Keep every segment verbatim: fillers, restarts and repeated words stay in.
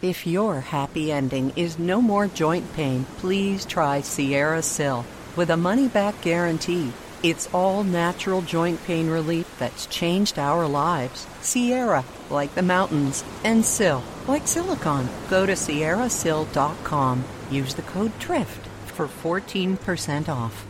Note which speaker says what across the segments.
Speaker 1: If your happy ending is no more joint pain, please try Sierra Sil. With a money-back guarantee, it's all natural joint pain relief that's changed our lives. Sierra, like the mountains, and Sil, like silicone. Go to sierra sil dot com. Use the code DRIFT for fourteen percent off.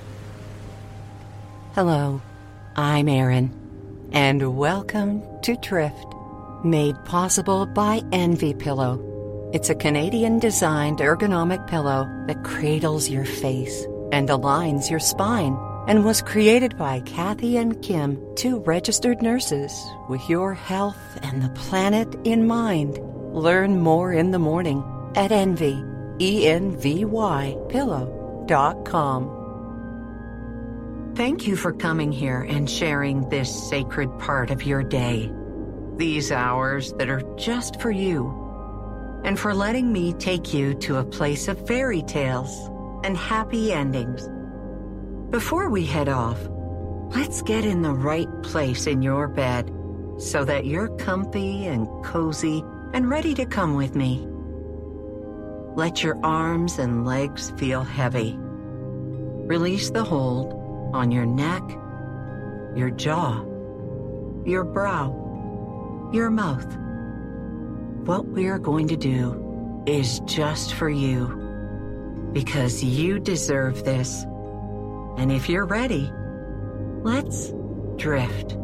Speaker 1: Hello, I'm Erin, and welcome to Drift. Made possible by Envy Pillow. It's a Canadian-designed ergonomic pillow that cradles your face and aligns your spine, and was created by Kathy and Kim, two registered nurses with your health and the planet in mind. Learn more in the morning at Envy, E N V Y, pillow dot com. Thank you for coming here and sharing this sacred part of your day. These hours that are just for you, and for letting me take you to a place of fairy tales and happy endings. Before we head off, let's get in the right place in your bed so that you're comfy and cozy and ready to come with me. Let your arms and legs feel heavy. Release the hold on your neck, your jaw, your brow, your mouth. What we're going to do is just for you, because you deserve this. And if you're ready, let's drift.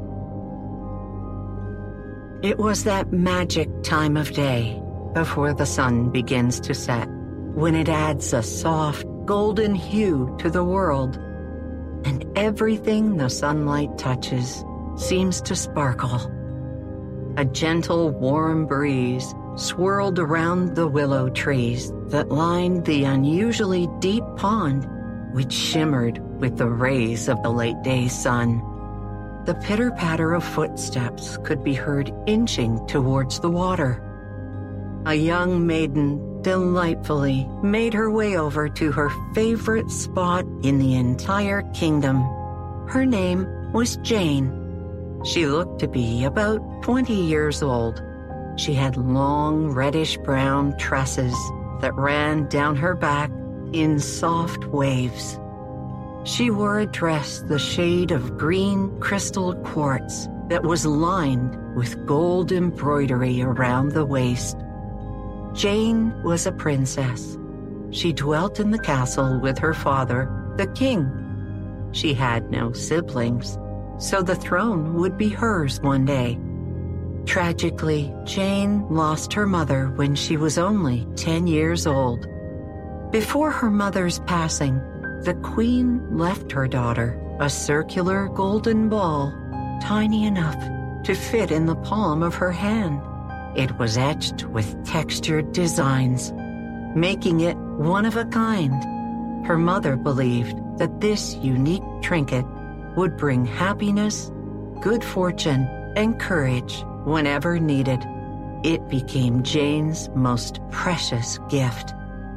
Speaker 1: It was that magic time of day before the sun begins to set, when it adds a soft golden hue to the world, and everything the sunlight touches seems to sparkle. A gentle, warm breeze swirled around the willow trees that lined the unusually deep pond, which shimmered with the rays of the late-day sun. The pitter-patter of footsteps could be heard inching towards the water. A young maiden delightfully made her way over to her favorite spot in the entire kingdom. Her name was Jane. She looked to be about twenty years old. She had long reddish-brown tresses that ran down her back in soft waves. She wore a dress the shade of green crystal quartz that was lined with gold embroidery around the waist. Jane was a princess. She dwelt in the castle with her father, the king. She had no siblings, so the throne would be hers one day. Tragically, Jane lost her mother when she was only ten years old. Before her mother's passing, the queen left her daughter a circular golden ball, tiny enough to fit in the palm of her hand. It was etched with textured designs, making it one of a kind. Her mother believed that this unique trinket would bring happiness, good fortune, and courage whenever needed. It became Jane's most precious gift.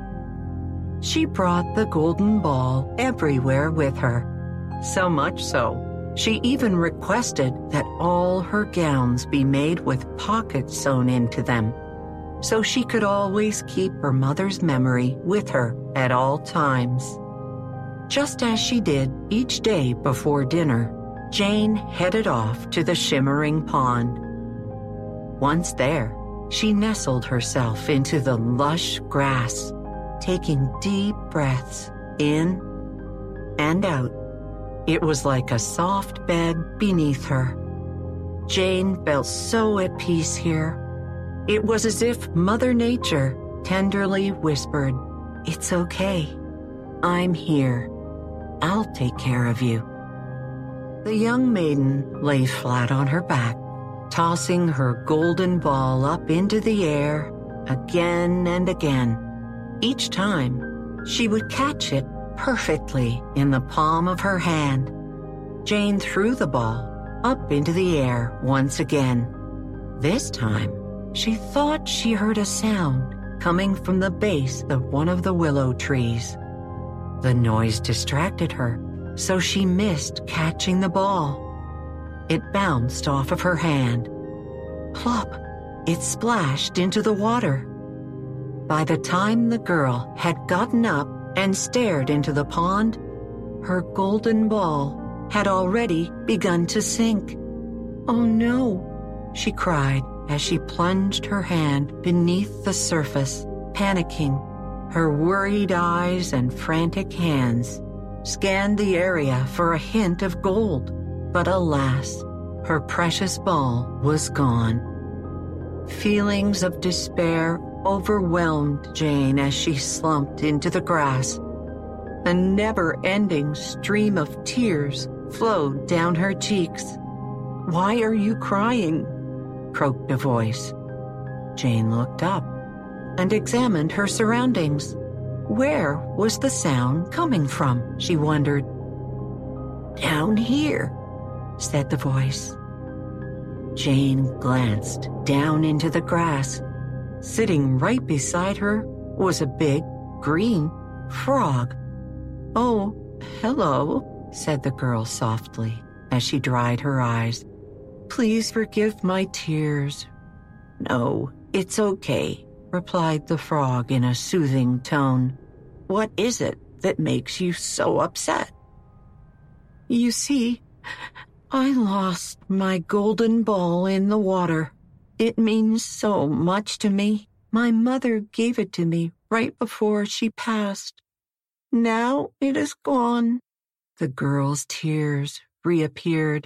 Speaker 1: She brought the golden ball everywhere with her, so much so, she even requested that all her gowns be made with pockets sewn into them, so she could always keep her mother's memory with her at all times. Just as she did each day before dinner, Jane headed off to the shimmering pond. Once there, she nestled herself into the lush grass, taking deep breaths in and out. It was like a soft bed beneath her. Jane felt so at peace here. It was as if Mother Nature tenderly whispered, "It's okay. I'm here. I'll take care of you." The young maiden lay flat on her back, tossing her golden ball up into the air again and again. Each time, she would catch it perfectly in the palm of her hand. Jane threw the ball up into the air once again. This time, she thought she heard a sound coming from the base of one of the willow trees. The noise distracted her, so she missed catching the ball. It bounced off of her hand. Plop! It splashed into the water. By the time the girl had gotten up and stared into the pond, her golden ball had already begun to sink. "Oh no," she cried as she plunged her hand beneath the surface, panicking. Her worried eyes and frantic hands scanned the area for a hint of gold, but alas, her precious ball was gone. Feelings of despair overwhelmed Jane as she slumped into the grass. A never-ending stream of tears flowed down her cheeks. "Why are you crying?" croaked a voice. Jane looked up and examined her surroundings. Where was the sound coming from, she wondered. "Down here," said the voice. Jane glanced down into the grass. Sitting right beside her was a big, green frog. "Oh, hello," said the girl softly as she dried her eyes. "Please forgive my tears." "No, it's okay," replied the frog in a soothing tone. "What is it that makes you so upset?" "You see, I lost my golden ball in the water. It means so much to me. My mother gave it to me right before she passed. Now it is gone." The girl's tears reappeared.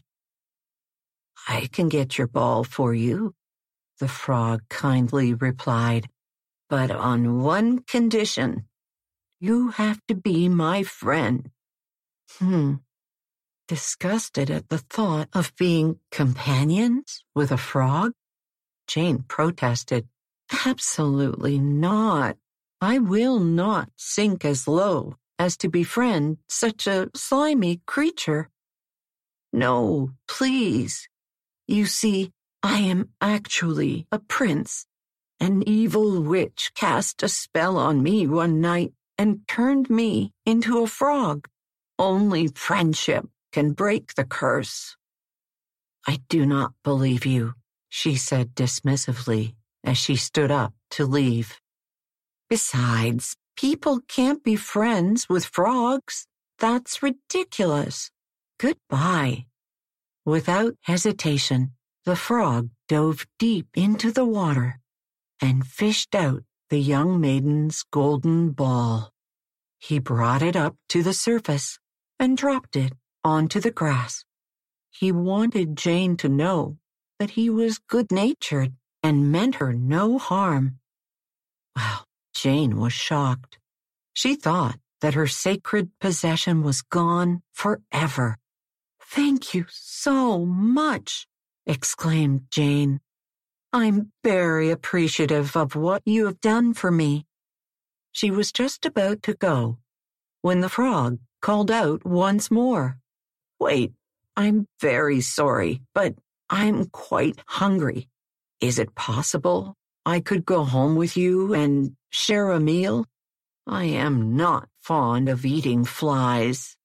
Speaker 1: "I can get your ball for you," the frog kindly replied, "but on one condition. You have to be my friend." Hmm. Disgusted at the thought of being companions with a frog, Jane protested. "Absolutely not. I will not sink as low as to befriend such a slimy creature." "No, please. You see, I am actually a prince. An evil witch cast a spell on me one night and turned me into a frog. Only friendship can break the curse." "I do not believe you," she said dismissively as she stood up to leave. "Besides, people can't be friends with frogs. That's ridiculous. Goodbye." Without hesitation, the frog dove deep into the water and fished out the young maiden's golden ball. He brought it up to the surface and dropped it onto the grass. He wanted Jane to know that he was good-natured and meant her no harm. Well, Jane was shocked. She thought that her sacred possession was gone forever. "Thank you so much," exclaimed Jane. "I'm very appreciative of what you have done for me." She was just about to go when the frog called out once more. "Wait, I'm very sorry, but I'm quite hungry. Is it possible I could go home with you and share a meal? I am not fond of eating flies."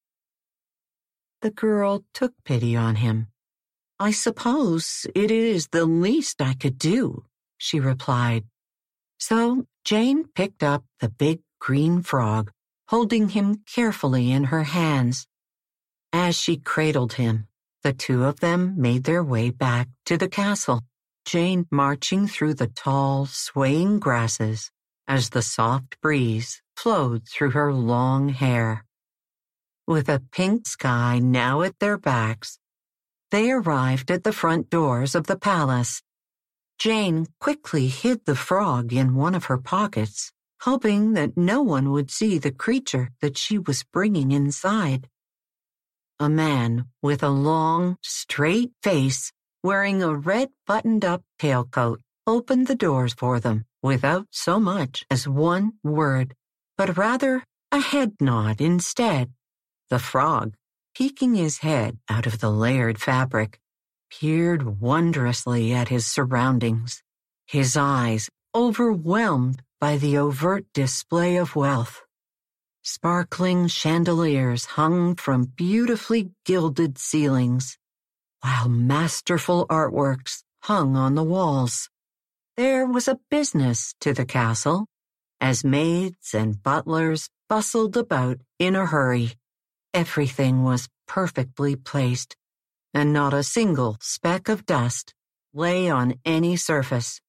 Speaker 1: The girl took pity on him. "I suppose it is the least I could do," she replied. So Jane picked up the big green frog, holding him carefully in her hands. As she cradled him, the two of them made their way back to the castle, Jane marching through the tall, swaying grasses as the soft breeze flowed through her long hair. With a pink sky now at their backs, they arrived at the front doors of the palace. Jane quickly hid the frog in one of her pockets, hoping that no one would see the creature that she was bringing inside. A man with a long, straight face, wearing a red buttoned-up tailcoat, opened the doors for them without so much as one word, but rather a head nod instead. The frog, peeking his head out of the layered fabric, peered wondrously at his surroundings, his eyes overwhelmed by the overt display of wealth. Sparkling chandeliers hung from beautifully gilded ceilings, while masterful artworks hung on the walls. There was a business to the castle, as maids and butlers bustled about in a hurry. Everything was perfectly placed, and not a single speck of dust lay on any surface.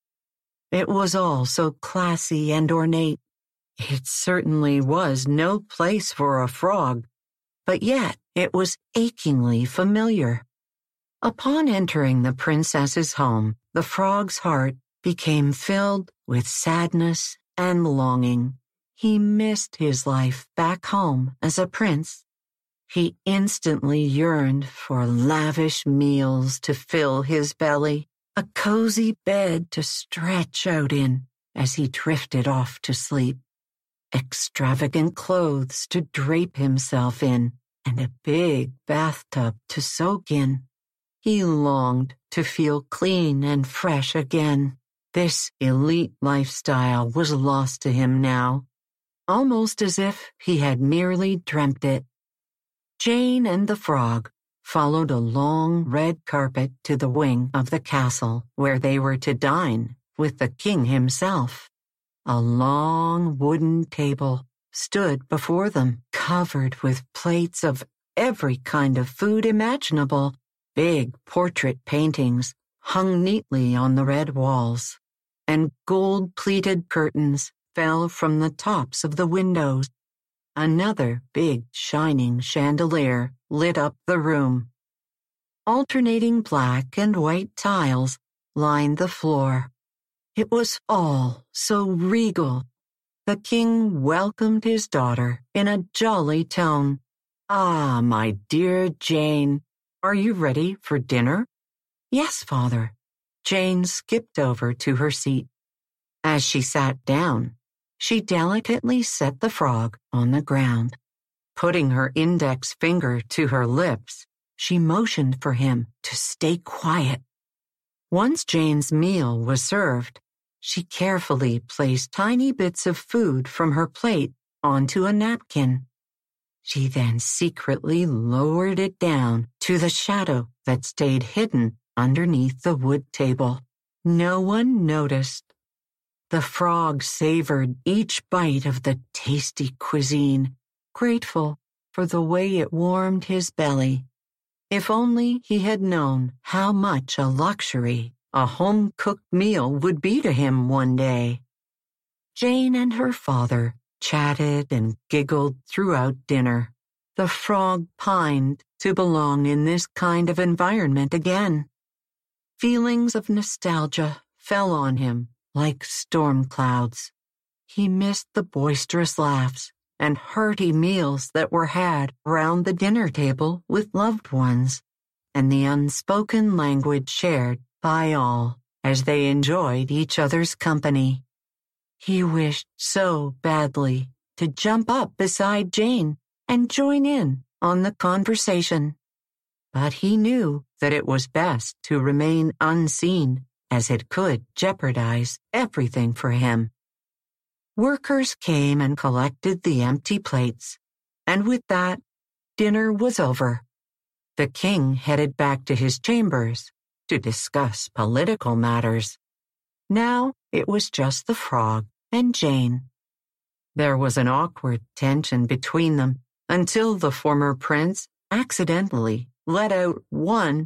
Speaker 1: It was all so classy and ornate. It certainly was no place for a frog, but yet it was achingly familiar. Upon entering the princess's home, the frog's heart became filled with sadness and longing. He missed his life back home as a prince. He instantly yearned for lavish meals to fill his belly, a cozy bed to stretch out in as he drifted off to sleep, extravagant clothes to drape himself in, and a big bathtub to soak in. He longed to feel clean and fresh again. This elite lifestyle was lost to him now, almost as if he had merely dreamt it. Jane and the frog followed a long red carpet to the wing of the castle where they were to dine with the king himself. A long wooden table stood before them, covered with plates of every kind of food imaginable. Big portrait paintings hung neatly on the red walls, and gold-pleated curtains fell from the tops of the windows. Another big shining chandelier lit up the room. Alternating black and white tiles lined the floor. It was all so regal. The king welcomed his daughter in a jolly tone. "Ah, my dear Jane, are you ready for dinner?" "Yes, father." Jane skipped over to her seat. As she sat down, she delicately set the frog on the ground. Putting her index finger to her lips, she motioned for him to stay quiet. Once Jane's meal was served, she carefully placed tiny bits of food from her plate onto a napkin. She then secretly lowered it down to the shadow that stayed hidden underneath the wood table. No one noticed. The frog savored each bite of the tasty cuisine, grateful for the way it warmed his belly. If only he had known how much a luxury a home-cooked meal would be to him one day. Jane and her father chatted and giggled throughout dinner. The frog pined to belong in this kind of environment again. Feelings of nostalgia fell on him like storm clouds. He missed the boisterous laughs and hearty meals that were had around the dinner table with loved ones, and the unspoken language shared by all as they enjoyed each other's company. He wished so badly to jump up beside Jane and join in on the conversation, but he knew that it was best to remain unseen, as it could jeopardize everything for him. Workers came and collected the empty plates, and with that, dinner was over. The king headed back to his chambers to discuss political matters. Now it was just the frog and Jane. There was an awkward tension between them until the former prince accidentally let out one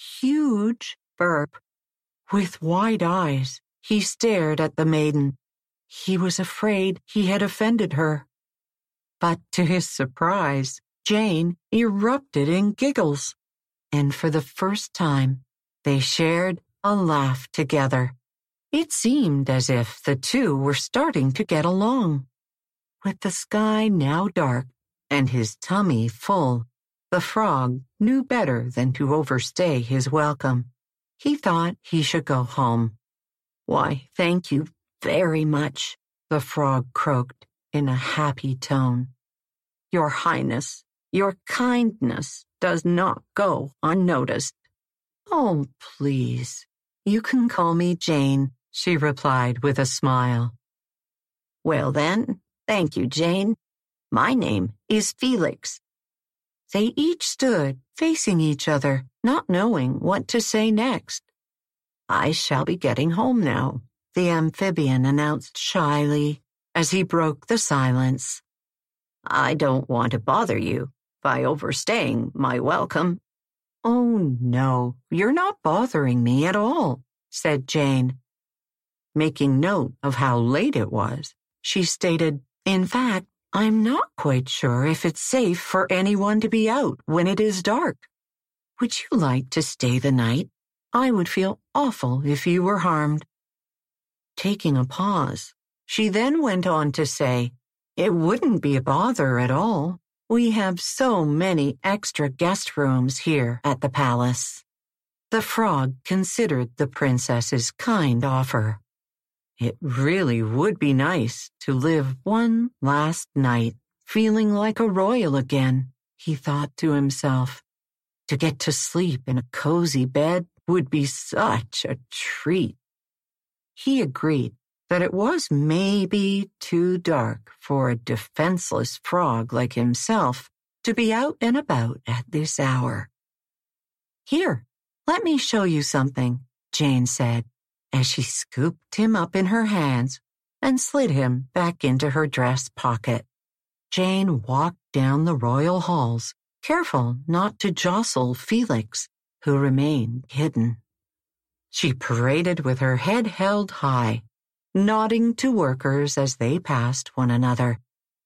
Speaker 1: huge burp. With wide eyes, he stared at the maiden. He was afraid he had offended her. But to his surprise, Jane erupted in giggles, and for the first time, they shared a laugh together. It seemed as if the two were starting to get along. With the sky now dark and his tummy full, the frog knew better than to overstay his welcome. He thought he should go home. "Why, thank you very much," the frog croaked in a happy tone. "Your Highness, your kindness does not go unnoticed." "Oh, please, you can call me Jane," she replied with a smile. "Well then, thank you, Jane. My name is Felix." They each stood facing each other, not knowing what to say next. "I shall be getting home now," the amphibian announced shyly. as he broke the silence. "I don't want to bother you by overstaying my welcome." "Oh, no, you're not bothering me at all," said Jane. Making note of how late it was, she stated, "In fact, I'm not quite sure if it's safe for anyone to be out when it is dark. Would you like to stay the night? I would feel awful if you were harmed." Taking a pause, she then went on to say, "It wouldn't be a bother at all. We have so many extra guest rooms here at the palace." The frog considered the princess's kind offer. It really would be nice to live one last night feeling like a royal again, he thought to himself. To get to sleep in a cozy bed would be such a treat. He agreed that it was maybe too dark for a defenseless frog like himself to be out and about at this hour. "Here, let me show you something," Jane said, as she scooped him up in her hands and slid him back into her dress pocket. Jane walked down the royal halls, careful not to jostle Felix, who remained hidden. She paraded with her head held high, nodding to workers as they passed one another.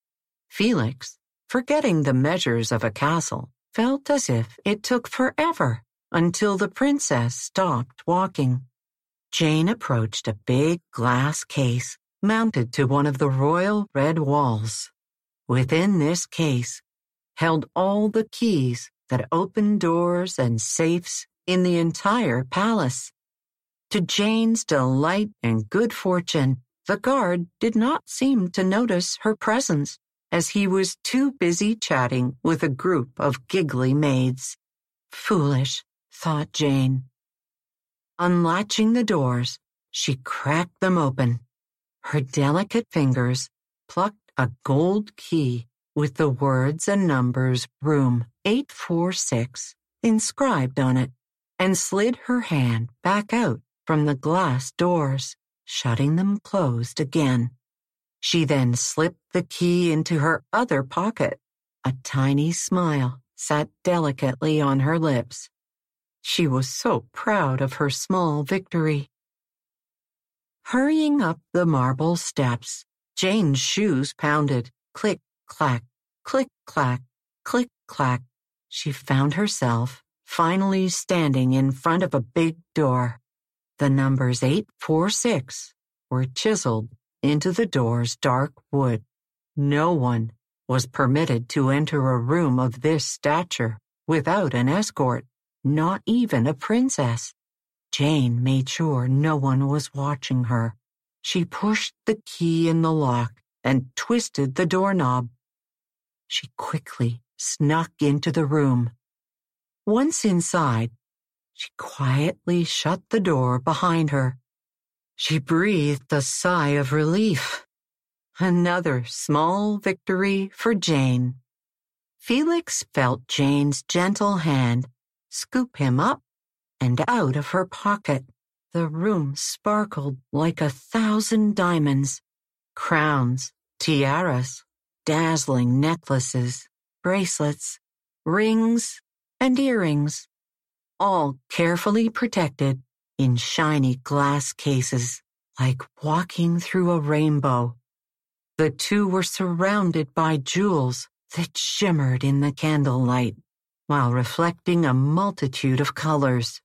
Speaker 1: Felix, forgetting the measures of a castle, felt as if it took forever until the princess stopped walking. Jane approached a big glass case mounted to one of the royal red walls. Within this case, held all the keys that opened doors and safes in the entire palace. To Jane's delight and good fortune, the guard did not seem to notice her presence, as he was too busy chatting with a group of giggly maids. Foolish, thought Jane. Unlatching the doors, she cracked them open. Her delicate fingers plucked a gold key with the words and numbers room eight four six inscribed on it, and slid her hand back out from the glass doors, shutting them closed again. She then slipped the key into her other pocket. A tiny smile sat delicately on her lips. She was so proud of her small victory. Hurrying up the marble steps, Jane's shoes pounded. Click, clack, click, clack, click, clack. She found herself finally standing in front of a big door. The numbers eight four six were chiseled into the door's dark wood. No one was permitted to enter a room of this stature without an escort, not even a princess. Jane made sure no one was watching her. She pushed the key in the lock and twisted the doorknob. She quickly snuck into the room. Once inside, she quietly shut the door behind her. She breathed a sigh of relief. Another small victory for Jane. Felix felt Jane's gentle hand scoop him up and out of her pocket. The room sparkled like a thousand diamonds. Crowns, tiaras, dazzling necklaces, bracelets, rings, and earrings, all carefully protected in shiny glass cases, like walking through a rainbow. The two were surrounded by jewels that shimmered in the candlelight, while reflecting a multitude of colors.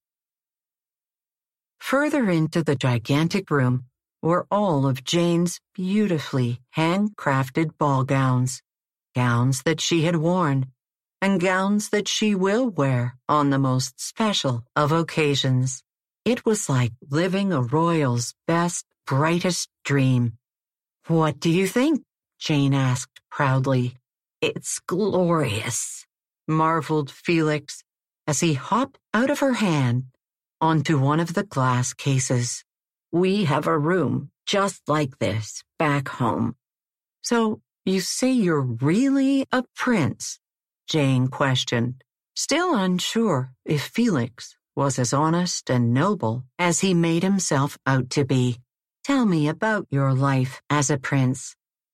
Speaker 1: Further into the gigantic room were all of Jane's beautifully handcrafted ball gowns, gowns that she had worn, and gowns that she will wear on the most special of occasions. It was like living a royal's best, brightest dream. "What do you think?" Jane asked proudly. "It's glorious," marveled Felix as he hopped out of her hand onto one of the glass cases. "We have a room just like this back home." "So you say you're really a prince?" Jane questioned, still unsure if Felix was as honest and noble as he made himself out to be. "Tell me about your life as a prince.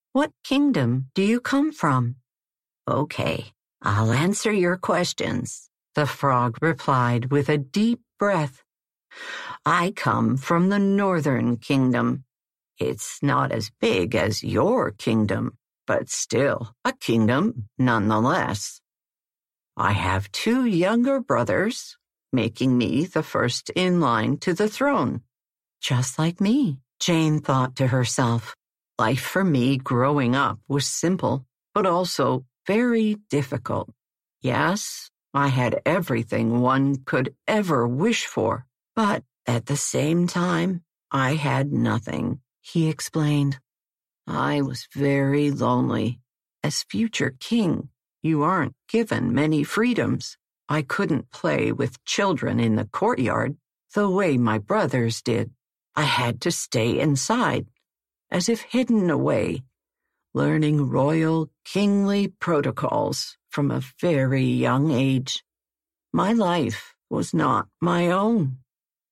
Speaker 1: What kingdom do you come from? Okay, I'll answer your questions, the frog replied with a deep breath. I come from the northern kingdom. It's not as big as your kingdom, but still a kingdom nonetheless. I have two younger brothers, making me the first in line to the throne. Just like me, Jane thought to herself. Life for me growing up was simple, but also very difficult. Yes, I had everything one could ever wish for, but at the same time, I had nothing, he explained. I was very lonely. As future king, you aren't given many freedoms. I couldn't play with children in the courtyard the way my brothers did. I had to stay inside, as if hidden away, learning royal, kingly protocols from a very young age. My life was not my own.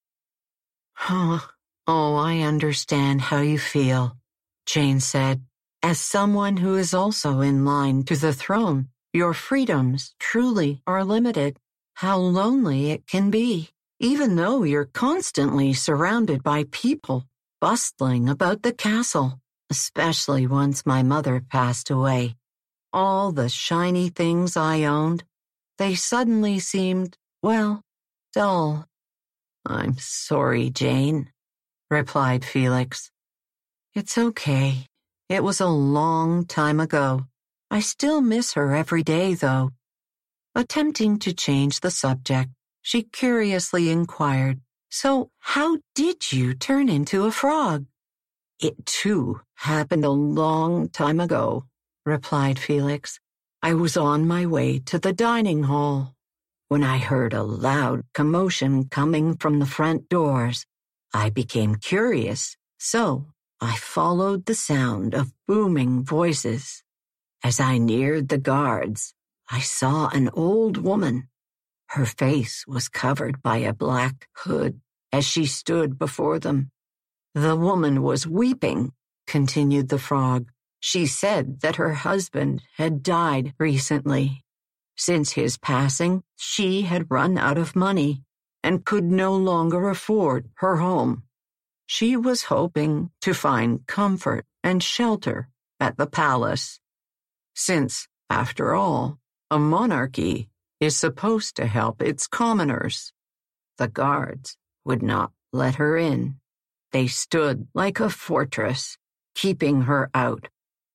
Speaker 1: Huh. Oh, I understand how you feel, Jane said. As someone who is also in line to the throne, your freedoms truly are limited. How lonely it can be, even though you're constantly surrounded by people bustling about the castle, especially once my mother passed away. All the shiny things I owned, they suddenly seemed, well, dull. I'm sorry, Jane, replied Felix. It's okay. It was a long time ago. I still miss her every day, though. Attempting to change the subject, she curiously inquired, So how did you turn into a frog? It, too, happened a long time ago, replied Felix. I was on my way to the dining hall when I heard a loud commotion coming from the front doors. I became curious, so I followed the sound of booming voices. As I neared the guards, I saw an old woman. Her face was covered by a black hood as she stood before them. The woman was weeping, continued the frog. She said that her husband had died recently. Since his passing, she had run out of money and could no longer afford her home. She was hoping to find comfort and shelter at the palace, since, after all, a monarchy is supposed to help its commoners. The guards would not let her in. They stood like a fortress, keeping her out.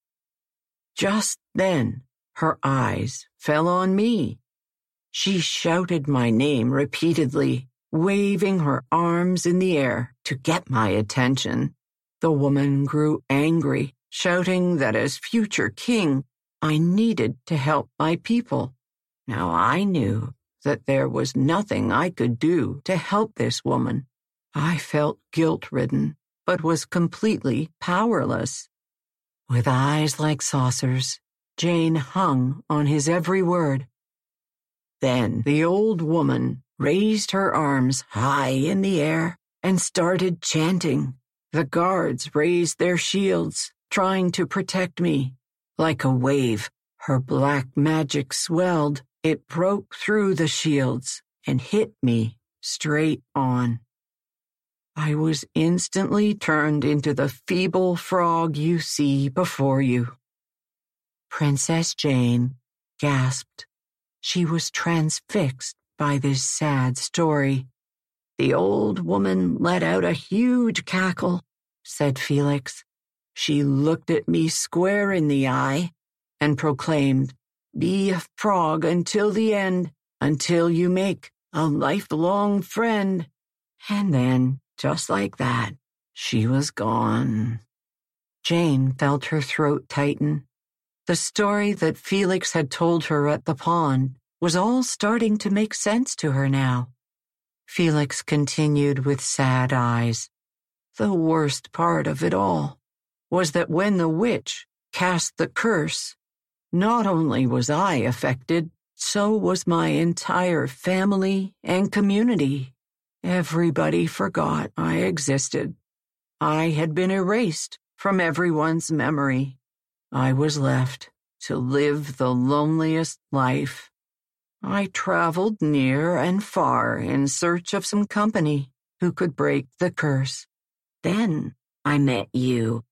Speaker 1: Just then, her eyes fell on me. She shouted my name repeatedly, waving her arms in the air to get my attention. The woman grew angry, shouting that as future king, I needed to help my people. Now I knew that there was nothing I could do to help this woman. I felt guilt-ridden, but was completely powerless. With eyes like saucers, Jane hung on his every word. Then the old woman raised her arms high in the air and started chanting. The guards raised their shields, trying to protect me. Like a wave, her black magic swelled. It broke through the shields and hit me straight on. I was instantly turned into the feeble frog you see before you. Princess Jane gasped. She was transfixed by this sad story. The old woman let out a huge cackle, said Felix. She looked at me square in the eye and proclaimed, Be a frog until the end, until you make a lifelong friend. And then, just like that, she was gone. Jane felt her throat tighten. The story that Felix had told her at the pond was all starting to make sense to her now. Felix continued with sad eyes. The worst part of it all was that when the witch cast the curse, not only was I affected, so was my entire family and community. Everybody forgot I existed. I had been erased from everyone's memory. I was left to live the loneliest life. I traveled near and far in search of some company who could break the curse. Then I met you.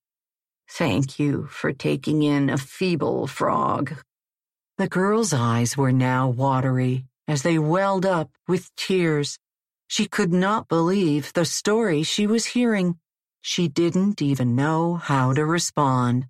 Speaker 1: Thank you for taking in a feeble frog." The girl's eyes were now watery as they welled up with tears. She could not believe the story she was hearing. She didn't even know how to respond.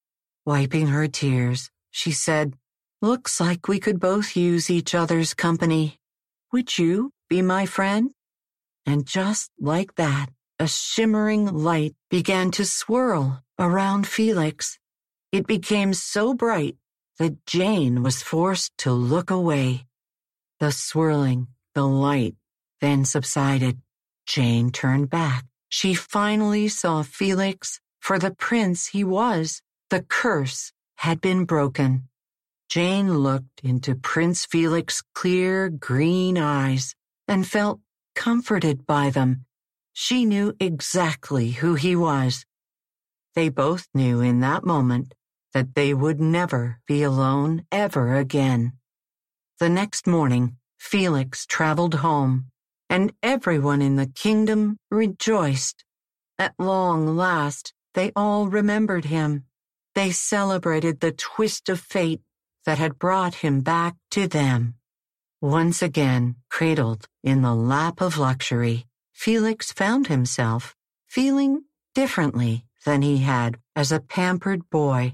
Speaker 1: Wiping her tears, she said, "Looks like we could both use each other's company. Would you be my friend?" And just like that, a shimmering light began to swirl around Felix. It became so bright that Jane was forced to look away. The swirling, the light, then subsided. Jane turned back. She finally saw Felix for the prince he was. The curse had been broken. Jane looked into Prince Felix's clear green eyes and felt comforted by them. She knew exactly who he was. They both knew in that moment that they would never be alone ever again. The next morning, Felix traveled home, and everyone in the kingdom rejoiced. At long last, they all remembered him. They celebrated the twist of fate that had brought him back to them. Once again, cradled in the lap of luxury, Felix found himself feeling differently than he had as a pampered boy.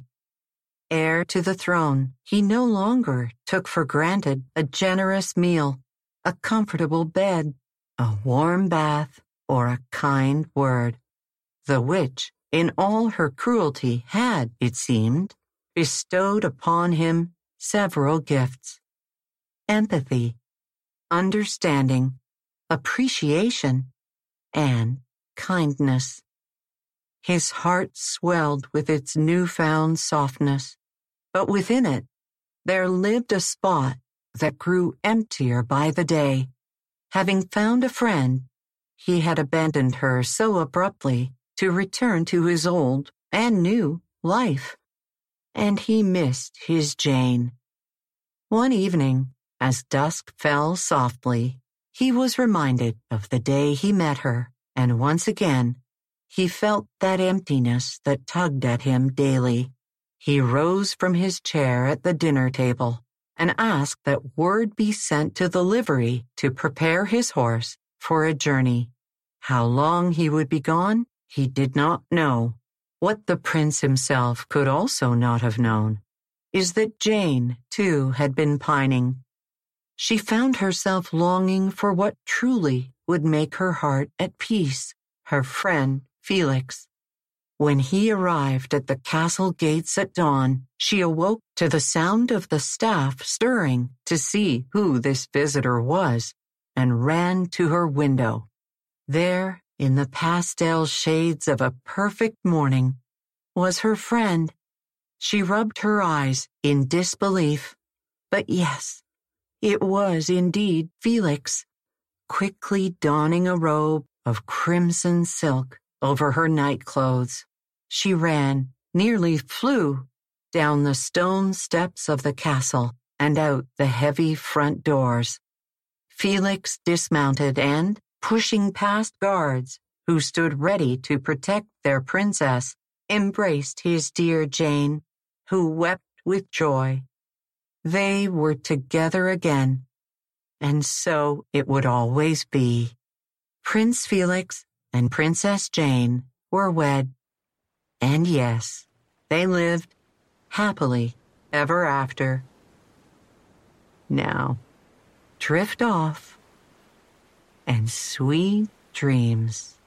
Speaker 1: Heir to the throne, he no longer took for granted a generous meal, a comfortable bed, a warm bath, or a kind word. The witch, in all her cruelty, had, it seemed, bestowed upon him several gifts: empathy, understanding, appreciation, and kindness. His heart swelled with its newfound softness, but within it there lived a spot that grew emptier by the day. Having found a friend, he had abandoned her so abruptly to return to his old and new life, and he missed his Jane. One evening, as dusk fell softly, he was reminded of the day he met her, and once again, he felt that emptiness that tugged at him daily. He rose from his chair at the dinner table and asked that word be sent to the livery to prepare his horse for a journey. How long he would be gone, he did not know. What the prince himself could also not have known is that Jane, too, had been pining. She found herself longing for what truly would make her heart at peace, her friend Felix. When he arrived at the castle gates at dawn, she awoke to the sound of the staff stirring to see who this visitor was, and ran to her window. There, in the pastel shades of a perfect morning, was her friend. She rubbed her eyes in disbelief. But yes, it was indeed Felix, quickly donning a robe of crimson silk over her nightclothes. She ran, nearly flew, down the stone steps of the castle and out the heavy front doors. Felix dismounted and, pushing past guards who stood ready to protect their princess, embraced his dear Jane, who wept with joy. They were together again, and so it would always be. Prince Felix and Princess Jane were wed, and yes, they lived happily ever after. Now, drift off, and sweet dreams.